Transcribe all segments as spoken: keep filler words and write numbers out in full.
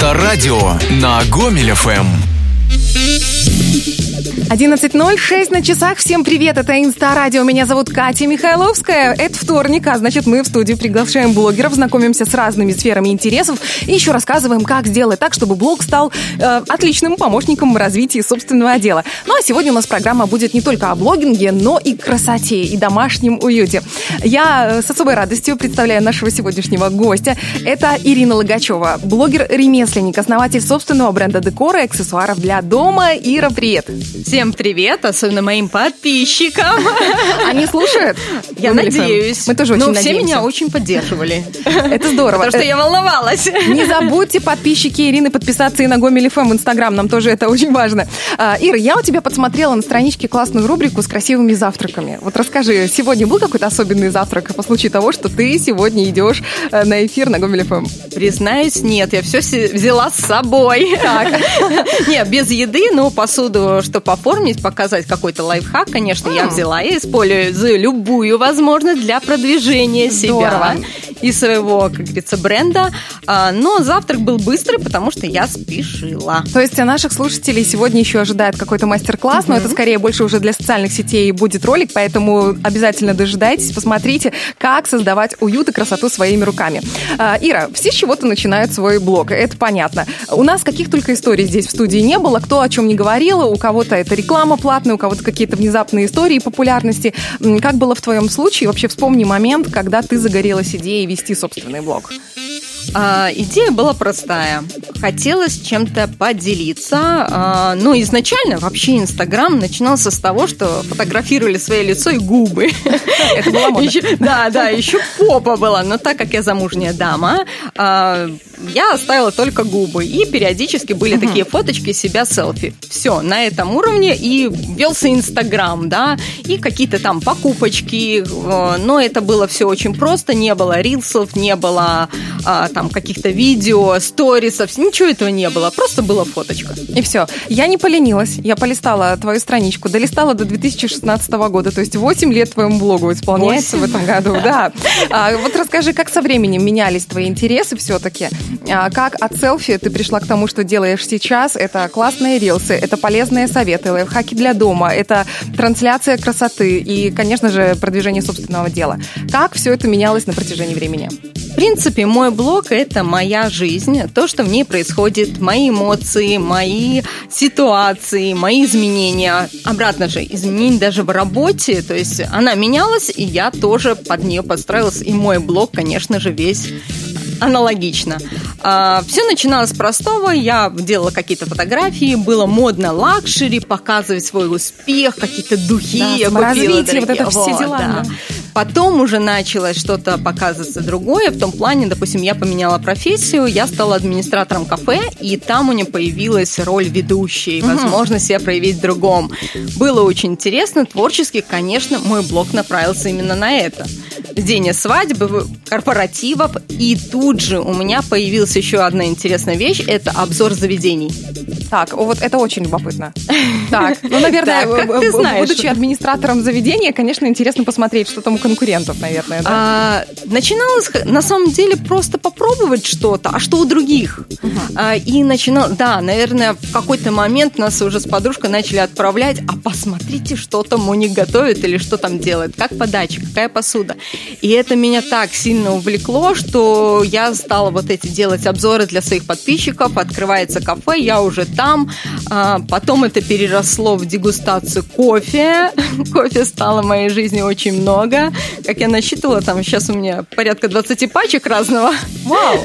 Инстарадио на Гомель эф эм. одиннадцать ноль шесть на часах. Всем привет, это Инстарадио. Меня зовут Катя Михайловская. Это вторник, а значит мы в студию приглашаем блогеров, знакомимся с разными сферами интересов и еще рассказываем, как сделать так, чтобы блог стал э, отличным помощником в развитии собственного дела. Ну а сегодня у нас программа будет не только о блогинге, но и красоте, и домашнем уюте. Я с особой радостью представляю нашего сегодняшнего гостя. Это Ирина Логачева, блогер-ремесленник, основатель собственного бренда декора и аксессуаров для дома. Ира, привет! Всем привет, особенно моим подписчикам. Они слушают? Я надеюсь. Мы тоже очень Но надеемся. все меня очень поддерживали. Это здорово. Потому что я волновалась. Не забудьте, подписчики Ирины, подписаться и на Гомель эф эм в Инстаграм. Нам тоже это очень важно. Ира, я у тебя подсмотрела на страничке классную рубрику с красивыми завтраками. Вот расскажи, сегодня был какой-то особенный завтрак по случаю того, что ты сегодня идешь на эфир на Гомель эф эм? Признаюсь, нет, я все взяла с собой. Так. Нет, без еды, но посуду, чтобы оформить, показать какой-то лайфхак, конечно, mm. я взяла и использую любую возможность для продвижения Здорово. себя и своего, как говорится, бренда. Но завтрак был быстрый, потому что я спешила. То есть наших слушателей сегодня еще ожидает какой-то мастер-класс, mm-hmm. но это скорее больше уже для социальных сетей будет ролик, поэтому обязательно дожидайтесь, посмотрите, как создавать уют и красоту своими руками. Ира, все с чего-то начинают свой блог, это понятно. У нас каких только историй здесь в студии не было, кто о чем не говорил, у кого-то это реклама платная, у кого-то какие-то внезапные истории популярности. Как было в твоем случае? Вообще вспомни момент, когда ты загорелась идеей вести собственный блог. А, идея была простая. Хотелось чем-то поделиться. А, но изначально вообще Инстаграм начинался с того, что фотографировали свое лицо и губы. Это была мода. Еще, да, да, еще попа была. Но так как я замужняя дама, а, я оставила только губы. И периодически были угу. такие фоточки себя селфи. Все, на этом уровне. И велся Инстаграм, да, и какие-то там покупочки. Но это было все очень просто. Не было рилсов, не было а, там каких-то видео, сторисов, ничего этого не было, просто была фоточка. И все. Я не поленилась, я полистала твою страничку, долистала до две тысячи шестнадцатого года, то есть восемь лет твоему блогу исполняется восемь в этом году. Да. А, вот расскажи, как со временем менялись твои интересы все-таки, а, как от селфи ты пришла к тому, что делаешь сейчас, это классные рилсы, это полезные советы, лайфхаки для дома, это трансляция красоты и, конечно же, продвижение собственного дела. Как все это менялось на протяжении времени? В принципе, мой блог – это моя жизнь, то, что в ней происходит, мои эмоции, мои ситуации, мои изменения. Обратно же, изменения даже в работе, то есть она менялась, и я тоже под нее подстраивалась, и мой блог, конечно же, весь аналогично. Все начиналось с простого. Я делала какие-то фотографии, было модно лакшери, показывать свой успех, какие-то духи. Да, я развитие, вот это все вот, дела. Да. Потом уже началось что-то показываться другое. В том плане, допустим, я поменяла профессию, я стала администратором кафе, и там у меня появилась роль ведущей, угу. возможность себя проявить в другом. Было очень интересно, творчески, конечно, мой блог направился именно на это. Ведение свадьбы, корпоративов, и тут же у меня появилась еще одна интересная вещь, это обзор заведений. Так, вот это очень любопытно. Так, ну, наверное, так, как ты знаешь. Будучи администратором заведения, конечно, интересно посмотреть, что там у конкурентов, наверное, да? А, начиналось, на самом деле, просто попробовать что-то, а что у других? Uh-huh. А, и начинал, да, наверное, в какой-то момент нас уже с подружкой начали отправлять, а посмотрите, что там у них готовят или что там делают, как подача, какая посуда. И это меня так сильно увлекло, что я стала вот эти делать обзоры для своих подписчиков, открывается кафе, я уже там, а, потом это переросло в дегустацию кофе, кофе стало в моей жизни очень много, как я насчитывала, там сейчас у меня порядка двадцать пачек разного. Вау!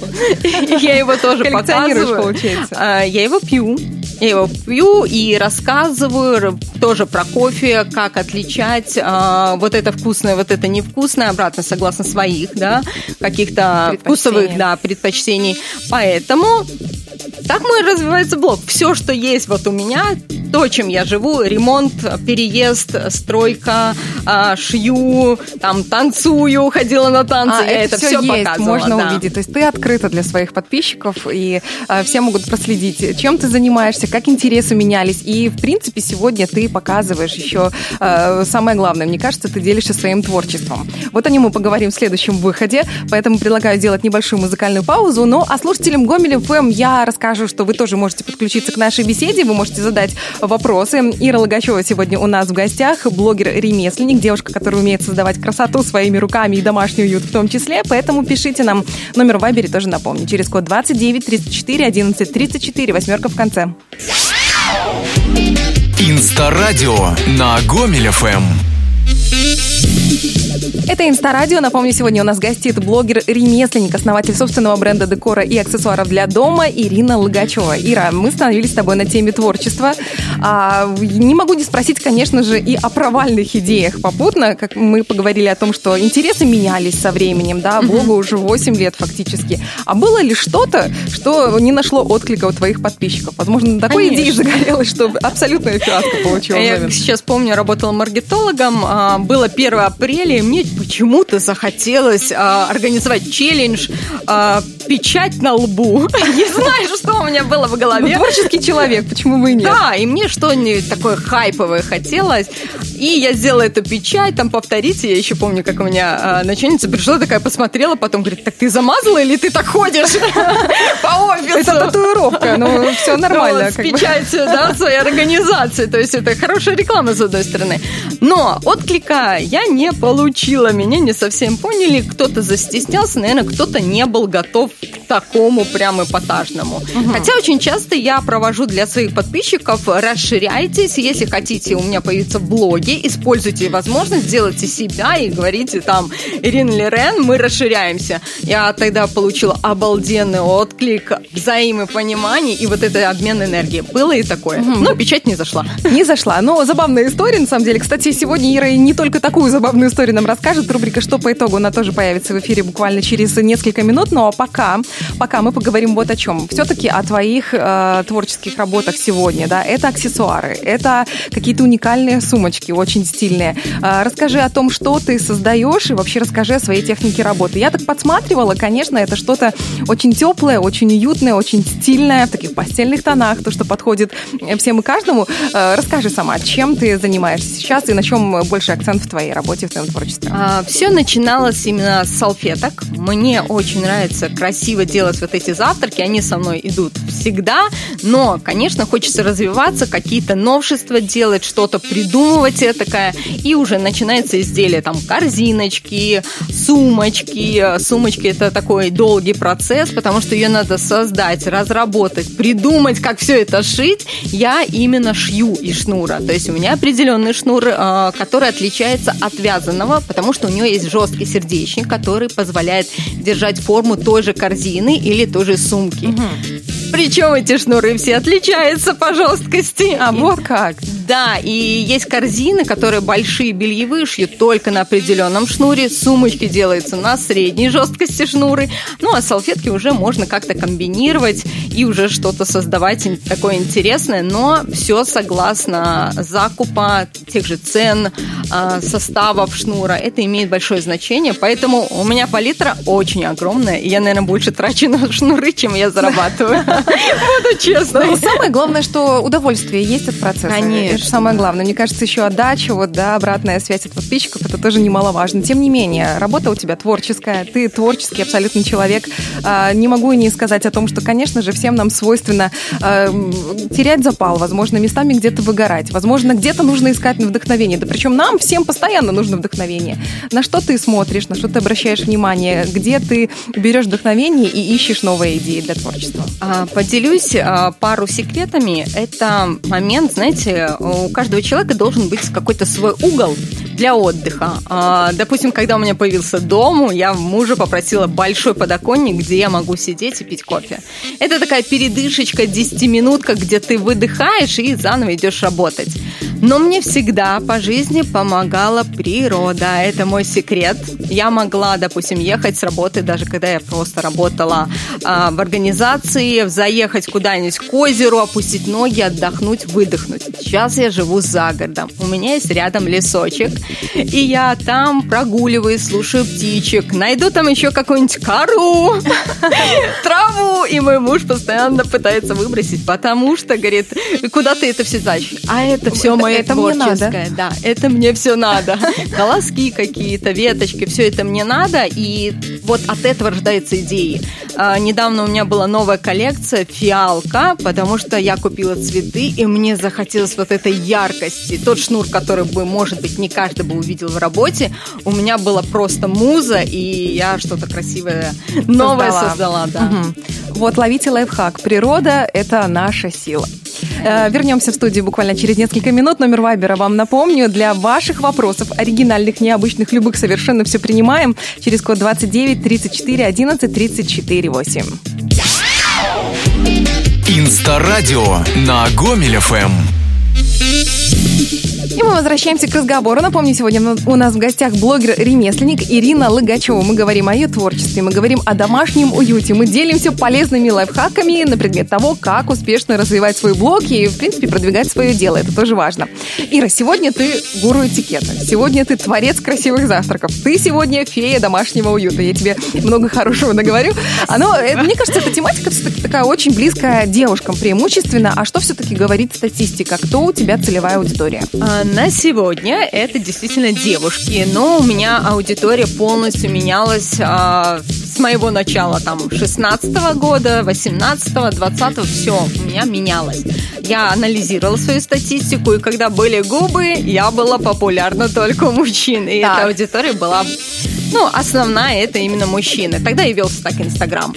Я его тоже показываю. Получается. Я его пью. Я его пью и рассказываю тоже про кофе, как отличать а, вот это вкусное, вот это невкусное, обратно согласно своих, да, каких-то вкусовых, да, предпочтений. Поэтому так мой развивается блог. Все, что есть вот у меня, то, чем я живу, ремонт, переезд, стройка, шью, там, танцую, ходила на танцы, а, я это, это все есть, показывала. Можно да. увидеть. То есть ты открыта для своих подписчиков, и э, все могут проследить, чем ты занимаешься, как интересы менялись. И, в принципе, сегодня ты показываешь еще э, самое главное. Мне кажется, ты делишься своим творчеством. Вот о нем мы поговорим в следующем выходе, поэтому предлагаю сделать небольшую музыкальную паузу. Ну, а слушателям Гомель эф эм я расскажу, что вы тоже можете подключиться к нашей беседе, вы можете задать вопросы. Ира Логачева сегодня у нас в гостях, блогер-ремесленник, девушка, которая умеет создавать красоту своими руками и домашний уют в том числе, поэтому пишите нам. Номер в Вайбере тоже напомню. Через код двадцать девять тридцать четыре одиннадцать тридцать четыре, восьмерка в конце. Инстарадио на Гомель эф эм. Это Инстарадио. Напомню, сегодня у нас гостит блогер-ремесленник, основатель собственного бренда декора и аксессуаров для дома Ирина Логачева. Ира, мы остановились с тобой на теме творчества. А, не могу не спросить, конечно же, и о провальных идеях попутно. Как мы поговорили о том, что интересы менялись со временем, да, блогу mm-hmm. уже восемь лет фактически. А было ли что-то, что не нашло отклика у твоих подписчиков? Возможно, на такой идее загорелось, что абсолютная фиаско получилось. Я сейчас помню, работала маркетологом, было первое апреля, и мне почему-то захотелось а, организовать челлендж а, «Печать на лбу». Не знаю, что у меня было в голове. Ну, творческий человек, почему бы и нет? Да, и мне что-нибудь такое хайповое хотелось. И я сделала эту печать, там повторите. Я еще помню, как у меня а, начальница пришла, такая посмотрела, потом говорит: так ты замазала или ты так ходишь по офису? Это татуировка, ну все нормально. С печатью, да, своей организации. То есть это хорошая реклама, с одной стороны. Но отклика я не получила. Меня не совсем поняли. Кто-то застеснялся, наверное, кто-то не был готов к такому прям эпатажному. Угу. Хотя очень часто я провожу для своих подписчиков: расширяйтесь, если хотите, у меня появится в блоге, используйте возможность, делайте себя и говорите там: Ирина Лерен, мы расширяемся. Я тогда получила обалденный отклик, взаимопонимание и вот это обмен энергией. Было и такое. Угу. Но печать не зашла. Не зашла. Но забавная история, на самом деле. Кстати, сегодня Ира не только такую забавную историю нам расскажет. Рубрика «Что по итогу?» она тоже появится в эфире буквально через несколько минут. Но пока, пока мы поговорим вот о чем. Все-таки о твоих э, творческих работах сегодня. Да? Это аксессуары, это какие-то уникальные сумочки, очень стильные. Э, расскажи о том, что ты создаешь, и вообще расскажи о своей технике работы. Я так подсматривала, конечно, это что-то очень теплое, очень уютное, очень стильное, в таких постельных тонах, то, что подходит всем и каждому. Э, расскажи сама, чем ты занимаешься сейчас и на чем больше акцент в твоей работе, в твоем творчестве? А, все начиналось именно с салфеток. Мне очень нравится красиво делать вот эти завтраки, они со мной идут всегда, но, конечно, хочется развиваться, какие-то новшества делать, что-то придумывать этакое, и уже начинается изделие, там, корзиночки, сумочки. Сумочки – это такой долгий процесс, потому что ее надо создать, разработать, придумать, как все это шить. Я именно шью из шнура, то есть у меня определенный шнур, который отличается от вязаного, потому что у него есть жесткий сердечник, который позволяет держать форму той же корзины или той же сумки. Угу. Причем эти шнуры все отличаются по жесткости. А и, вот как? Да, и есть корзины, которые большие, бельевые, шьют только на определенном шнуре. Сумочки делаются на средней жесткости шнуры. Ну, а салфетки уже можно как-то комбинировать и уже что-то создавать такое интересное, но все согласно закупа, тех же цен, составов шнура. Это имеет большое значение, поэтому у меня палитра очень огромная, и я, наверное, больше трачу на шнуры, чем я зарабатываю. Буду честно. Самое главное, что удовольствие есть от процесса. Конечно. Это самое главное. Мне кажется, еще отдача, вот, да, обратная связь от подписчиков, это тоже немаловажно. Тем не менее, работа у тебя творческая, ты творческий абсолютно человек. Не могу и не сказать о том, что, конечно же, всем нам свойственно терять запал, возможно, местами где-то выгорать, возможно, где-то нужно искать вдохновение. Да причем нам всем постоянно нужно вдохновение. На что ты смотришь, на что ты обращаешь внимание, где ты берешь вдохновение и ищешь новые идеи для творчества? Поделюсь пару секретами. Это момент, знаете, у каждого человека должен быть какой-то свой угол для отдыха. Допустим, когда у меня появился дом, я мужа попросила большой подоконник, где я могу сидеть и пить кофе. Это такая передышечка, десятиминутка, где ты выдыхаешь и заново идешь работать. Но мне всегда по жизни помогала природа. Это мой секрет. Я могла, допустим, ехать с работы, даже когда я просто работала а, в организации, заехать куда-нибудь к озеру, опустить ноги, отдохнуть, выдохнуть. Сейчас я живу за городом. У меня есть рядом лесочек, и я там прогуливаюсь, слушаю птичек, найду там еще какую-нибудь кору, траву, и мой муж постоянно пытается выбросить, потому что, говорит, куда ты это все тащишь? А это все мое это творческое. мне надо. Да, это мне все надо. Колоски какие-то, веточки, все это мне надо, и вот от этого рождаются идеи. А, недавно у меня была новая коллекция фиалка, потому что я купила цветы, и мне захотелось вот этой яркости. Тот шнур, который бы, может быть, не каждый бы увидел в работе, у меня была просто муза, и я что-то красивое новое создала. создала да. Угу. Вот, ловите лайфхак. Природа – это наша сила. Вернемся в студию буквально через несколько минут. Номер Вайбера вам напомню. Для ваших вопросов, оригинальных, необычных, любых, совершенно все принимаем. Через код двадцать девять тридцать четыре одиннадцать тридцать четыре восемь. Инстарадио на Гомель эф эм. И мы возвращаемся к разговору. Напомню, сегодня у нас в гостях блогер-ремесленник Ирина Логачева. Мы говорим о ее творчестве, мы говорим о домашнем уюте. Мы делимся полезными лайфхаками на предмет того, как успешно развивать свой блог и, в принципе, продвигать свое дело. Это тоже важно. Ира, сегодня ты гуру этикета. Сегодня ты творец красивых завтраков. Ты сегодня фея домашнего уюта. Я тебе много хорошего наговорю. Оно, это, мне кажется, эта тематика все-таки такая очень близкая девушкам преимущественно. А что все-таки говорит статистика? Кто у тебя целевая аудитория? На сегодня это действительно девушки, но у меня аудитория полностью менялась а, с моего начала, там, шестнадцатого года, восемнадцатого, двадцатого, все у меня менялось. Я анализировала свою статистику, и когда были губы, я была популярна только у мужчин, и так. Эта аудитория была, ну, основная, это именно мужчины. Тогда и велся так Инстаграм.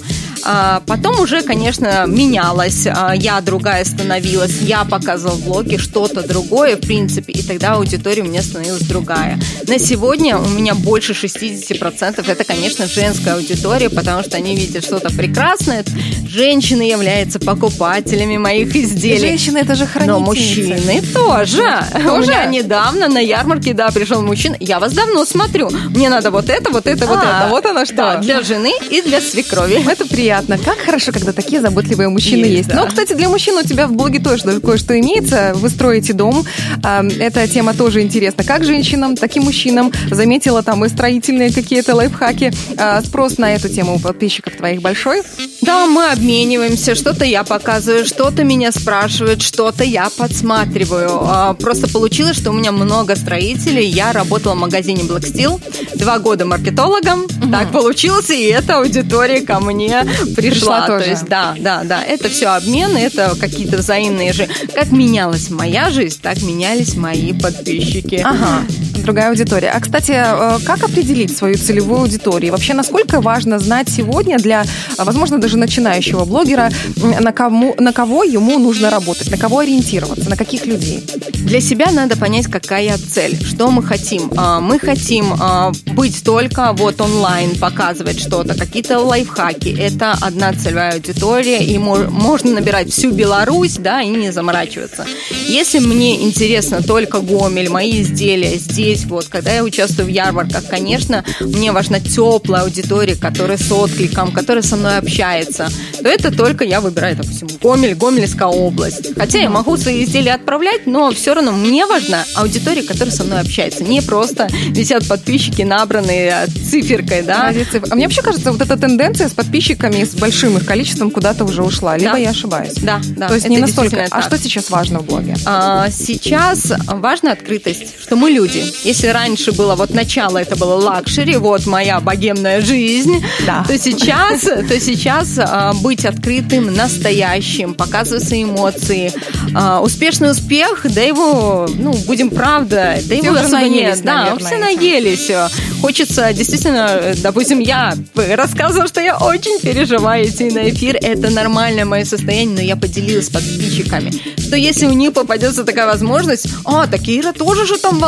А потом уже, конечно, менялось, я другая становилась, я показывала в блоге что-то другое, в принципе, и тогда аудитория у меня становилась другая. На сегодня у меня больше шестьдесят процентов это, конечно, женская аудитория, потому что они видят что-то прекрасное. Женщины являются покупателями моих изделий. Женщины это же хранительницы. Но мужчины тоже. тоже. У меня недавно на ярмарке, да, пришел мужчина, я вас давно смотрю, мне надо вот это, вот это, а, вот это. Вот оно что. Да, для жены и для свекрови. Это приятно. Как хорошо, когда такие заботливые мужчины есть. есть. Да. Ну, кстати, для мужчин у тебя в блоге тоже кое-что имеется. Вы строите дом. Эта тема тоже интересна. Как женщинам, так и мужчинам. Заметила там и строительные какие-то лайфхаки. Спрос на эту тему у подписчиков твоих большой? Да, мы обмениваемся. Что-то я показываю, что-то меня спрашивают, что-то я подсматриваю. Просто получилось, что у меня много строителей. Я работала в магазине Black Steel. Два года маркетологом. Угу. Так получилось, и эта аудитория ко мне пришла. пришла тоже. То есть, да, да, да. Это все обмены, это какие-то взаимные же. Как менялась моя жизнь, так менялись мои подписчики. Ага. Другая аудитория. А, кстати, как определить свою целевую аудиторию? Вообще, насколько важно знать сегодня для, возможно, даже начинающего блогера, на, кому, на кого ему нужно работать, на кого ориентироваться, на каких людей? Для себя надо понять, какая цель, что мы хотим. Мы хотим быть только вот онлайн, показывать что-то, какие-то лайфхаки. Это одна целевая аудитория, и можно набирать всю Беларусь, да, и не заморачиваться. Если мне интересно только Гомель, мои изделия здесь, вот, когда я участвую в ярмарках, конечно, мне важна теплая аудитория, которая с откликом, которая со мной общается, то это только я выбираю, допустим, Гомель, Гомельская область. Хотя я могу свои изделия отправлять, но все равно мне важна аудитория, которая со мной общается. Не просто висят подписчики, набранные циферкой, да. А мне вообще кажется, вот эта тенденция с подписчиками, с большим их количеством куда-то уже ушла. Либо да. я ошибаюсь. Да, да. То есть не настолько. А что сейчас важно в блоге? А, сейчас важна открытость, что мы люди. Если раньше было, вот начало это было лакшери, вот моя богемная жизнь, да. то сейчас, то сейчас а, быть открытым, настоящим, показывать свои эмоции. А, успешный успех, да его, ну, будем правда, да все его особо нет. Да, наверное, все наелись. Хочется, действительно, допустим, я рассказывала, что я очень переживаю идти на эфир, это нормальное мое состояние, но я поделилась с подписчиками, что если у них попадется такая возможность, а, так Ира тоже же там волнуется,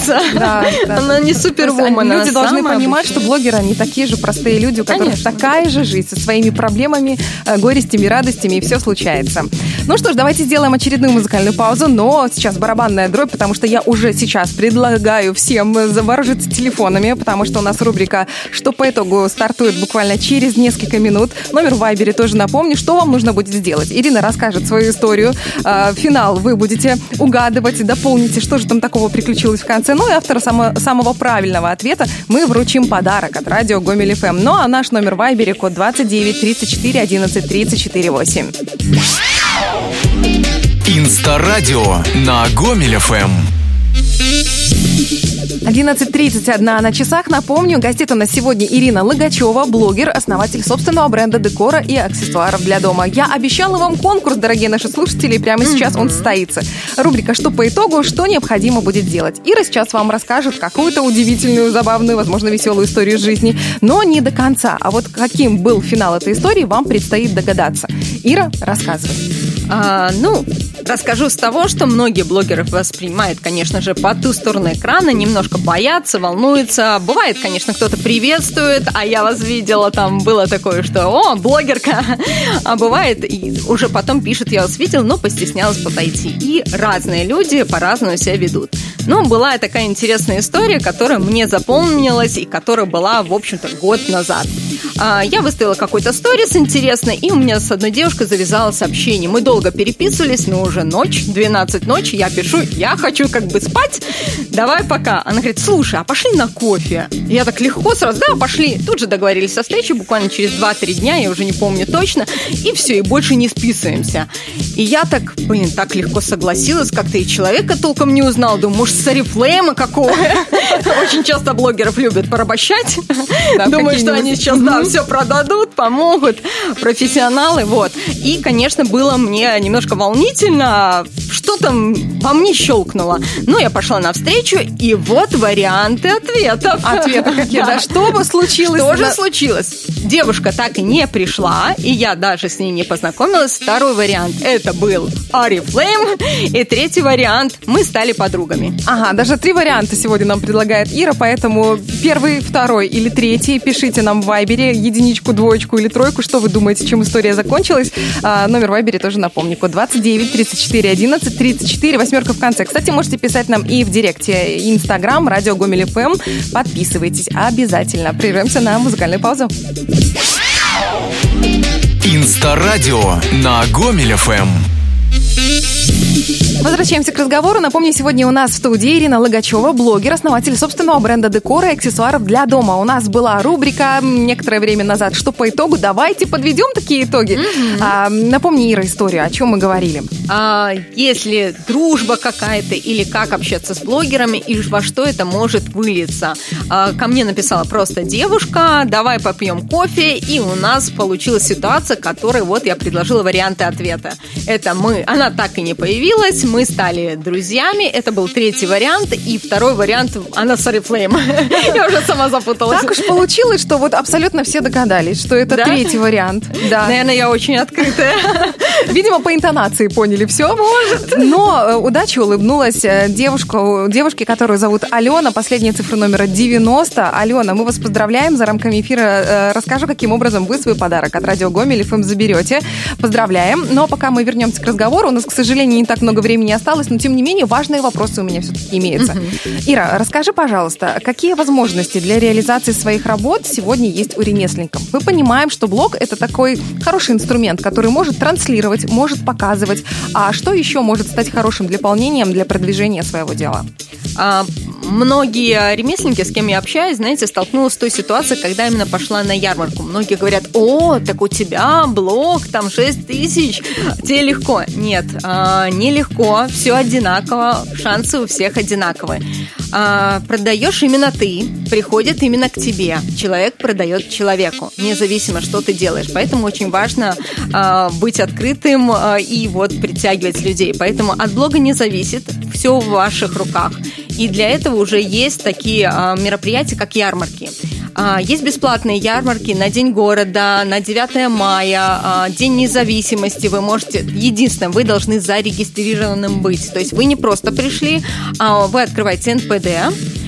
принцесса. Да, да. Она не супервумен. Люди должны понимать, что блогеры, они такие же простые люди, у которых Конечно. такая же жизнь со своими проблемами, горестями, радостями, и все случается. Ну что ж, давайте сделаем очередную музыкальную паузу, но сейчас барабанная дробь, потому что я уже сейчас предлагаю всем вооружиться телефонами, потому что у нас рубрика «Что по итогу» стартует буквально через несколько минут. Номер в Вайбере тоже напомню, что вам нужно будет сделать. Ирина расскажет свою историю. Финал вы будете угадывать, дополните, что же там такого приключилось в конце. Ну и автора само, самого правильного ответа мы вручим подарок от радио Гомель эф эм. Ну а наш номер в Вайбере код двадцать девять тридцать четыре одиннадцать тридцать четыре восемь. Инста-радио на Гомель эф эм. одиннадцать тридцать один на часах. Напомню, гостит у нас сегодня Ирина Логачева, блогер, основатель собственного бренда декора и аксессуаров для дома. Я обещала вам конкурс, дорогие наши слушатели, и прямо сейчас mm-hmm. он состоится. Рубрика «Что по итогу?», что необходимо будет делать. Ира сейчас вам расскажет какую-то удивительную, забавную, возможно, веселую историю жизни, но не до конца. А вот каким был финал этой истории, вам предстоит догадаться. Ира, рассказывай. А, ну, расскажу с того, что многие блогеры воспринимают, конечно же, по ту сторону экрана, немножко боятся, волнуются. Бывает, конечно, кто-то приветствует, а я вас видела, там было такое, что «О, блогерка!» А бывает, и уже потом пишут «Я вас видел, но постеснялась подойти». И разные люди по-разному себя ведут. Но была такая интересная история, которая мне запомнилась и которая была, в общем-то, год назад. А, я выставила какой-то сторис интересный, и у меня с одной девушкой завязалось общение. Мы долго переписывались, но уже ночь, двенадцать ночи, я пишу, я хочу как бы спать, давай пока. Она говорит, слушай, а пошли на кофе? Я так легко сразу, да, пошли. Тут же договорились о встрече, буквально через два-три дня, я уже не помню точно, и все, и больше не списываемся. И я так, блин, так легко согласилась, как-то и человека толком не узнал, думаю, может, с Орифлейма какого? Очень часто блогеров любят порабощать. Думаю, что они сейчас, да, все продадут, помогут, профессионалы, вот. И, конечно, было мне немножко волнительно, что там во мне щелкнуло. Ну, я пошла навстречу, и вот варианты ответов. Ответы какие? Да, что бы случилось? Что же случилось? Девушка так и не пришла, и я даже с ней не познакомилась. Второй вариант, это был Oriflame, и третий вариант, мы стали подругами. Ага, даже три варианта сегодня нам предлагает Ира, поэтому первый, второй или третий пишите нам в Вайбере единичку, двоечку или тройку, что вы думаете, чем история закончилась. А, номер в Вайбере тоже напомню, код двадцать девять тридцать четыре одиннадцать тридцать четыре, восьмерка в конце. Кстати, можете писать нам и в директе Инстаграм, радио Гомель эф эм. Подписывайтесь обязательно. Прервемся на музыкальную паузу. Инста-радио на Гомель эф эм. Возвращаемся к разговору. Напомню, сегодня у нас в студии Ирина Логачева, блогер, основатель собственного бренда декора и аксессуаров для дома. У нас была рубрика некоторое время назад «Что по итогу?». Давайте подведем такие итоги. Mm-hmm. А, напомни, Ира, историю, о чем мы говорили. А, если дружба какая-то или как общаться с блогерами и во что это может вылиться. А, ко мне написала просто девушка, давай попьем кофе, и у нас получилась ситуация, которой вот я предложила варианты ответа. Это мы, она так и не появилась, мы стали друзьями, это был третий вариант, и второй вариант, она с Oriflame. Я уже сама запуталась. Так уж получилось, что вот абсолютно все догадались, что это да? третий вариант. Да. Наверное, я очень открытая. Видимо, по интонации поняли все. Может. Но удача улыбнулась девушка, девушке, которую зовут Алена, последняя цифра номера девяносто. Алена, мы вас поздравляем. За рамками эфира расскажу, каким образом вы свой подарок от радио Гомель эф эм заберете. Поздравляем. Но пока мы вернемся к разговору, у нас, к сожалению, не так много времени не осталось, но тем не менее важные вопросы у меня все-таки имеются. Uh-huh. Ира, расскажи, пожалуйста, какие возможности для реализации своих работ сегодня есть у ремесленников? Мы понимаем, что блог — это такой хороший инструмент, который может транслировать, может показывать. А что еще может стать хорошим дополнением для продвижения своего дела? А, многие ремесленники, с кем я общаюсь, знаете, столкнулась с той ситуацией, когда именно пошла на ярмарку. Многие говорят: о, так у тебя блог, там шесть тысяч, тебе легко. Нет, а, нелегко, все одинаково, шансы у всех одинаковые. А, продаешь именно ты, приходит именно к тебе. Человек продает человеку, независимо, что ты делаешь. Поэтому очень важно а, быть открытым а, и вот притягивать людей. Поэтому от блога не зависит, все в ваших руках. И для этого уже есть такие а, мероприятия, как ярмарки. Есть бесплатные ярмарки на День города, на девятое мая, День независимости. Вы можете... Единственное, вы должны зарегистрированным быть. То есть вы не просто пришли, а вы открываете эн пэ дэ,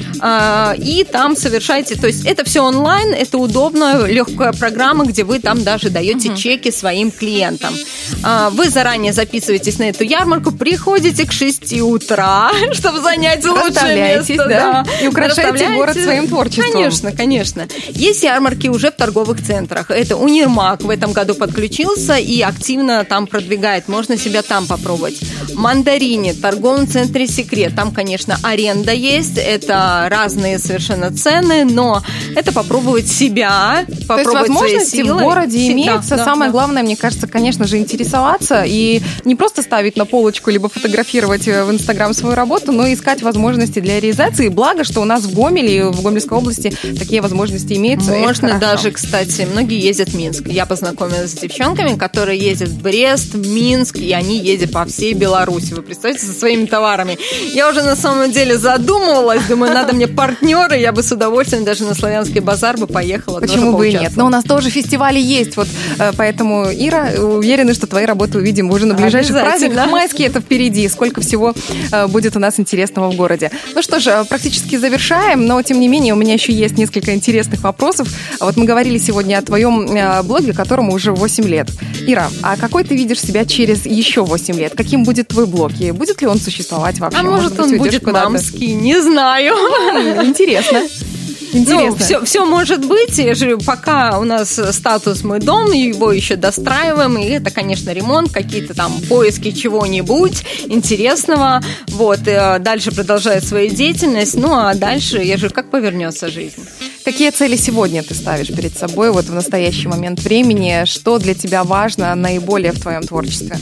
и там совершаете, то есть это все онлайн, это удобная, легкая программа, где вы там даже даете uh-huh. чеки своим клиентам. Вы заранее записываетесь на эту ярмарку, приходите к шести утра, чтобы занять лучшее место. Да? Да. И украшаете город своим творчеством. Конечно, конечно. Есть ярмарки уже в торговых центрах. Это Универмаг в этом году подключился и активно там продвигает. Можно себя там попробовать. Мандарине, в торговом центре Секрет. Там, конечно, аренда есть. Это разные совершенно цены, но это попробовать себя, попробовать То есть возможности свои силы. в городе Всегда, имеются. да, Самое да. главное, мне кажется, конечно же, интересоваться и не просто ставить на полочку, либо фотографировать в Инстаграм свою работу, но и искать возможности для реализации. Благо, что у нас в Гомеле, в Гомельской области такие возможности имеются. Можно даже, кстати, многие ездят в Минск. Я познакомилась с девчонками, которые ездят в Брест, в Минск, и они ездят по всей Беларуси. Вы представляете, со своими товарами. Я уже на самом деле задумывалась, думаю, надо мне партнеры, я бы с удовольствием даже на Славянский базар бы поехала. Почему бы и нет? Но у нас тоже фестивали есть, вот поэтому, Ира, уверена, что твои работы увидим уже на ближайших праздниках. Майские это впереди, сколько всего будет у нас интересного в городе. Ну что ж, практически завершаем, но тем не менее у меня еще есть несколько интересных вопросов. Вот мы говорили сегодня о твоем блоге, которому уже восемь лет. Ира, а какой ты видишь себя через еще восемь лет? Каким будет твой блог? И будет ли он существовать вообще? А может, может быть, он будет мамский? Не знаю. Интересно. Интересно. Ну, все, все может быть. Я же, пока у нас статус «Мой дом», его еще достраиваем, и это, конечно, ремонт, какие-то там поиски чего-нибудь интересного. Вот. И дальше продолжает свою деятельность. Ну, а дальше, я же, как повернется жизнь. Какие цели сегодня ты ставишь перед собой вот в настоящий момент времени? Что для тебя важно наиболее в твоем творчестве?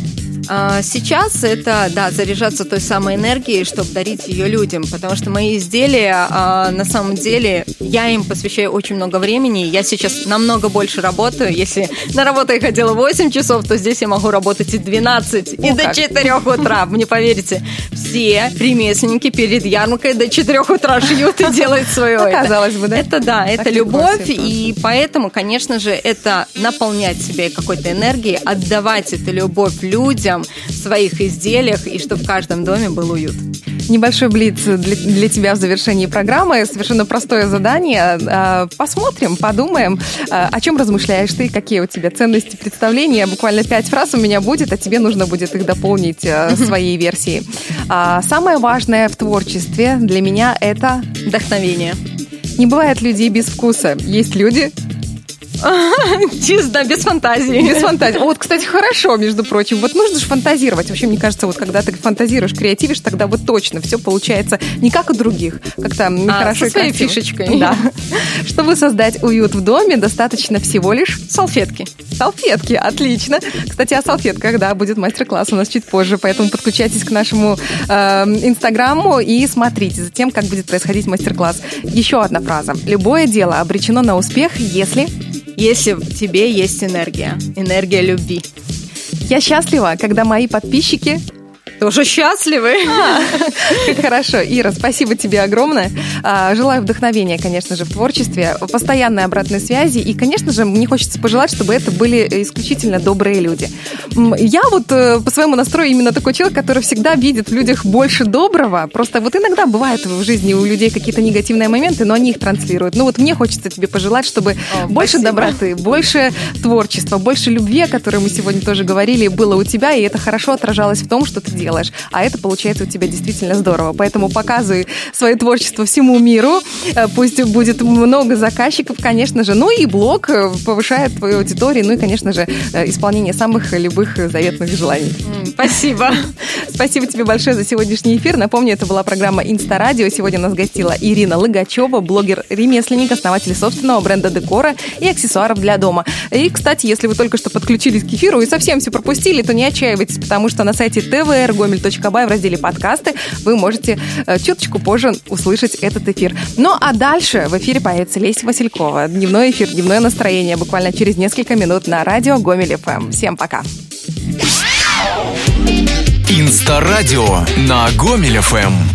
Сейчас это, да, заряжаться той самой энергией, чтобы дарить ее людям, потому что мои изделия, на самом деле, я им посвящаю очень много времени. Я сейчас намного больше работаю. Если на работу я ходила восемь часов, то здесь я могу работать и двенадцать, О, и как. до четырёх утра. Вы не поверите, все ремесленники перед ярмаркой до четырёх утра шьют и делают свое. Казалось бы, да? Это да, это любовь, и поэтому, конечно же, это наполнять себя какой-то энергией, отдавать эту любовь людям в своих изделиях, и чтобы в каждом доме был уют. Небольшой блиц для, для тебя в завершении программы. Совершенно простое задание. Посмотрим, подумаем, о чем размышляешь ты, какие у тебя ценности, представления. Буквально пять фраз у меня будет, а тебе нужно будет их дополнить своей версией. Самое важное в творчестве для меня – это вдохновение. Не бывает людей без вкуса. Есть люди... Чисто, без фантазии. Без фантазии. Вот, кстати, хорошо, между прочим. Вот нужно же фантазировать. Вообще, мне кажется, вот когда ты фантазируешь, креативишь, тогда вот точно все получается не как у других. Как-то нехорошо. А, со своей фишечкой. Да. Чтобы создать уют в доме, достаточно всего лишь салфетки. Салфетки, отлично. Кстати, о салфетках, да, будет мастер-класс у нас чуть позже, поэтому подключайтесь к нашему э, инстаграму и смотрите за тем, как будет происходить мастер-класс. Еще одна фраза. Любое дело обречено на успех, если... Если в тебе есть энергия, энергия любви. Я счастлива, когда мои подписчики... Тоже счастливы. А, как хорошо. Ира, спасибо тебе огромное. Желаю вдохновения, конечно же, в творчестве, постоянной обратной связи. И, конечно же, мне хочется пожелать, чтобы это были исключительно добрые люди. Я вот по своему настрою именно такой человек, который всегда видит в людях больше доброго. Просто вот иногда бывают в жизни у людей какие-то негативные моменты, но они их транслируют. Ну вот мне хочется тебе пожелать, чтобы О, больше спасибо. доброты, больше творчества, больше любви, о которой мы сегодня тоже говорили, было у тебя, и это хорошо отражалось в том, что ты делаешь. А это получается у тебя действительно здорово. Поэтому показывай свое творчество всему миру. Пусть будет много заказчиков, конечно же. Ну и блог повышает твою аудиторию. Ну и, конечно же, исполнение самых любых заветных желаний. Спасибо. Спасибо тебе большое за сегодняшний эфир. Напомню, это была программа Инстарадио. Сегодня нас гостила Ирина Логачева, блогер-ремесленник, основатель собственного бренда декора и аксессуаров для дома. И, кстати, если вы только что подключились к эфиру и совсем все пропустили, то не отчаивайтесь, потому что на сайте тэ вэ эр гомель точка бай в разделе «Подкасты» вы можете э, чуточку позже услышать этот эфир. Ну, а дальше в эфире появится Леся Василькова. Дневной эфир, дневное настроение буквально через несколько минут на радио Гомель эф эм. Всем пока. Инстарадио на Гомель эф эм.